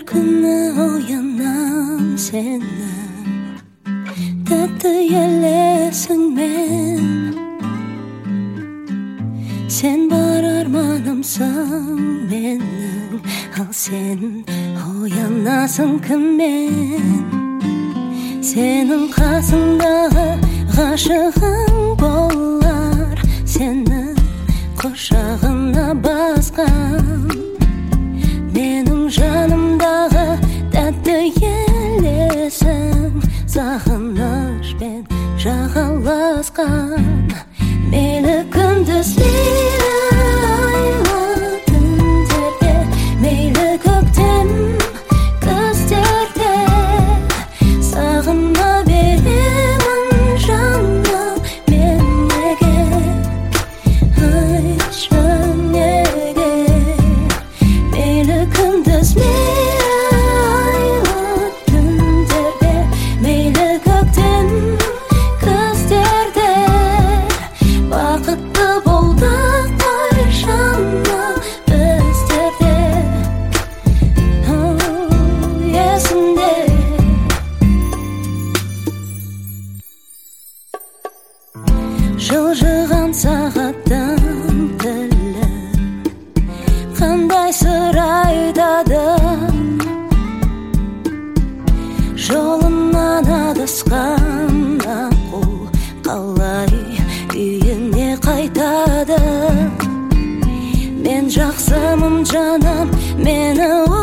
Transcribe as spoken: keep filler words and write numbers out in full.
күні оянам сенің тәтті елесіңмен. Sen бар арманымсың менің, ал сен оянасың кіммен? Сенің қасыңдағы ғашығың болар, сенің құшағына басқан. Менің жанымдағы тәтті елесің, сағынышпен жағаласқан. Мейлі күндіз, мейлі айлы түндерде, мейлі көктем күздерде, сағына беремін жаным мен неге, айтшы неге. Мейлі күндіз, мейлі айлы түндерде, мейлі көктем күздерде, бақытты болдық қой жаным біздерде. Есімде жылжыған сағаттың тілі қандай сыр айтады, жолынан адасқан аққу қалай үйіне қайтады. Мен жақсымын жаным, мені